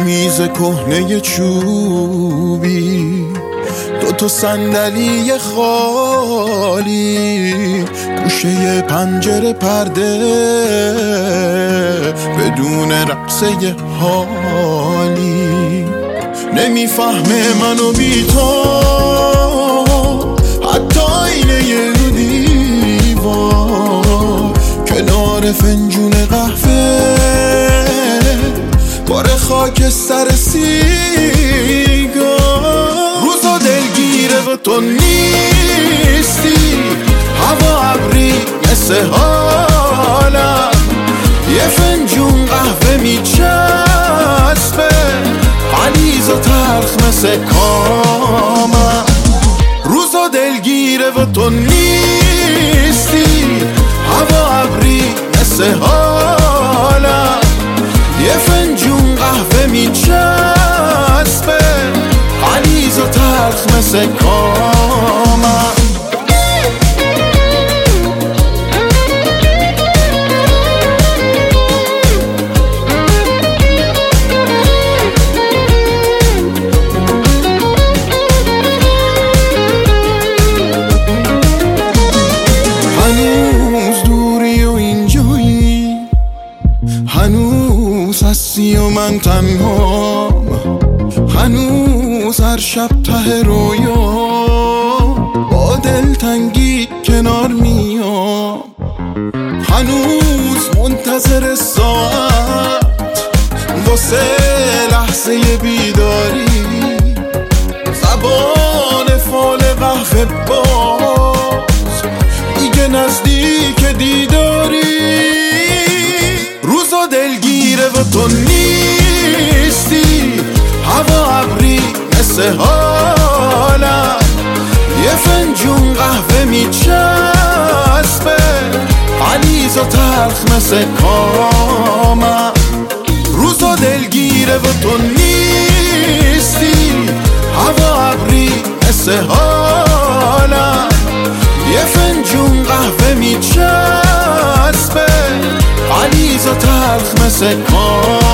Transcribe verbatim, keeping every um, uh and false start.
میز کهنه چوبی، دو تا صندلی خالی، گوشه پنجره پرده بدون رقصه حالی. نمیفهمه منو بی تو، حتی اینه رو دیوار کنار فنجون قهوه، بار خاک سر سیگار. روزا دلگیره و تو نیستی، هوا ابری مثل حالم، یه فنجون قهوه میچسبه غلیظ و تلخ مثل کامم. روزا دلگیره و تو نیستی، هوا ابری مثل حالم، یه فنجون قهوه میچسبه غلیظ و تلخ مثل کامم. هنوز هستی و من تنهام، هنوز هر شب ته رویا با دلتنگی کنار میام، هنوز منتظر ساعت واسه لحظه بیداری، زبان فال قهوه باز دیگه نزدیک دیداری. روزا دلگیره و تو نیستی، هوا ابری مثل حالم، یه فنجون قهوه میچسبه غلیظ و تلخ مثل کامم. روزا دلگیره و تو نیستی، هوا ابری مثل حالم، یه فنجون قهوه میچسبه غلیظ و تلخ مثل کامم.